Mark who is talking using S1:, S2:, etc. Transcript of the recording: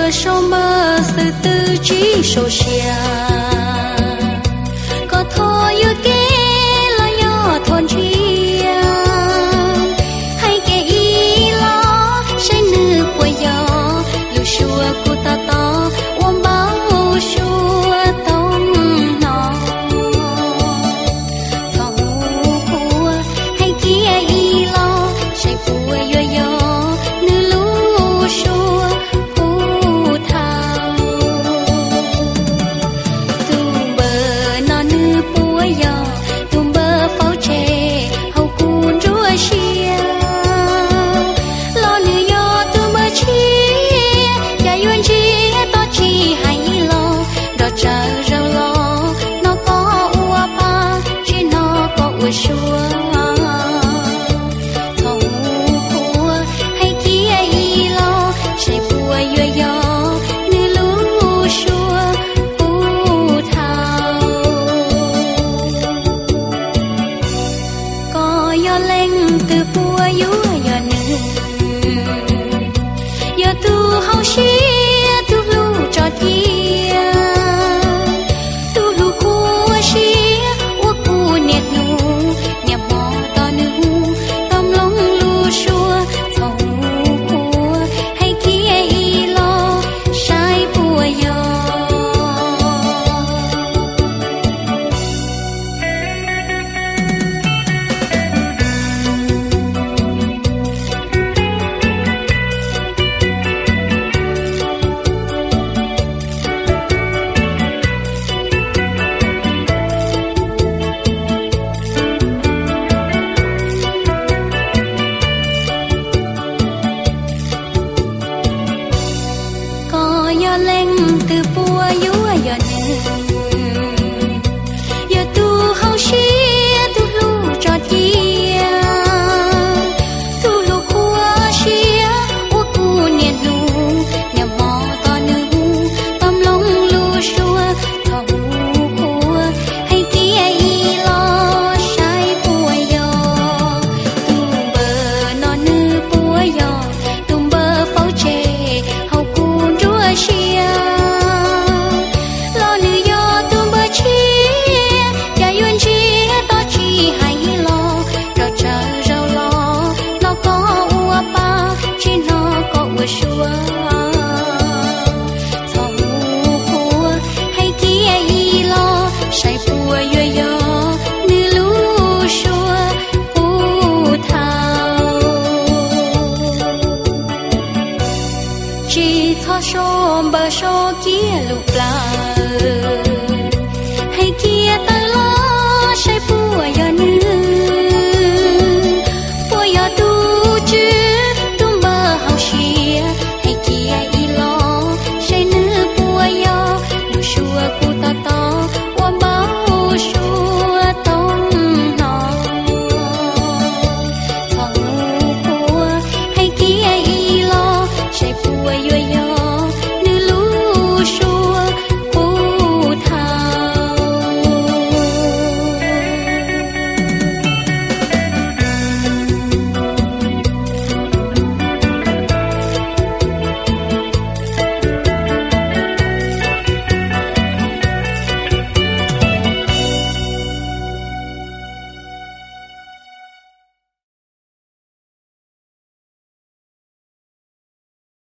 S1: bờ sông mơ sự tư trí sâu xia có thôi yêu kế là do thôn chia hay kể ý lo say nữ của gió lưu xua của ta to ôm bao xua tông nó thầu của hay kia ý lo say của gió gió nữ lưu xua phù thao tung bờ nó nữ của gió tung bờ pháo tre hậu cuốn rúa xia lo nữ gió tung bờ chia cha yuen chia to chi hay lo đò chờ rau lo nó có ua pa chỉ nó có ua xua thầu của hay kia y lo say bùa yo yo nữ lú xua phù thao có yo lên từ bùa yo yo nữ yo tu hậu xia tu lu cho kia tu lu khu xia ua cu nẹt nu nhà mò to nữ tâm lông lu xua thầu của hay kia y lo sai bùa yo có yo lên từ bùa yo yo nữ yo tu hậu xia tu lu cho chia tu lu khua xia ua cu nẹt nu nhà mò to nữ tâm lông lu xua thầu của hay kia y lo sai bùa yo tung bờ nó nữ bùa yo tung bờ pháo tre hậu cuốn rúa xia lo nữ gió tung bờ chia cha yuen chia to chi hay lo đò chờ rau lo nó có ua pa chỉ nó có ua xua thầu của hay kia y lo say bùa yo yo nữ lú xua phù thao chỉ thọ xôm bờ xô kia lục la